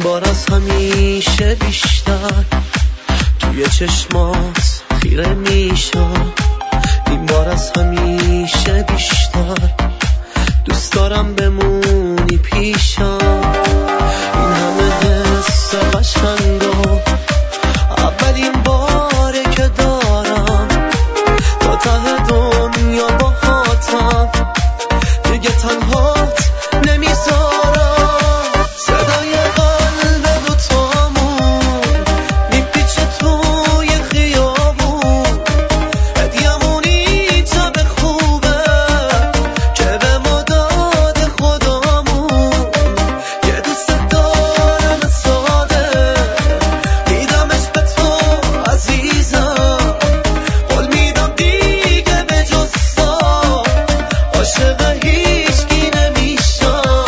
بار از همیشه بیشتر توی چشمات خیره میشم، این بار از همیشه بیشتر دوست دارم بمونی پیشم. این همه حس قشنگو اولین باره که دارم، تا ته دنیا باهاتم دیگه تنهات نمیذارم. صدای قلب دوتامون میپیچه توی خیابون، هدیه‌مونی تا به خوبه که به ما داد خدامون. یه دوست دارم ساده میدمش به تو عزیزم، قول میدم دیگه به جز تو عاشق هیچکی نمیشم.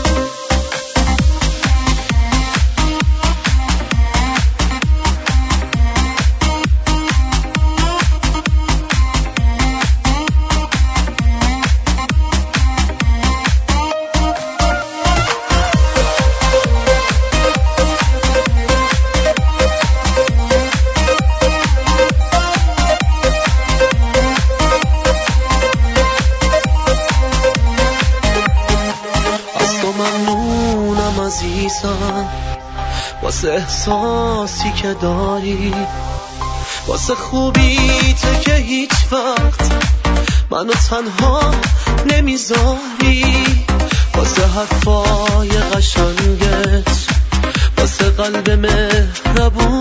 از تو ممنونم عزیزم، واسه احساسی که داری، واسه خوبیته که هیچ وقت منو تنها نمیذاری، واسه حرفای قشنگت، واسه قلب مهربون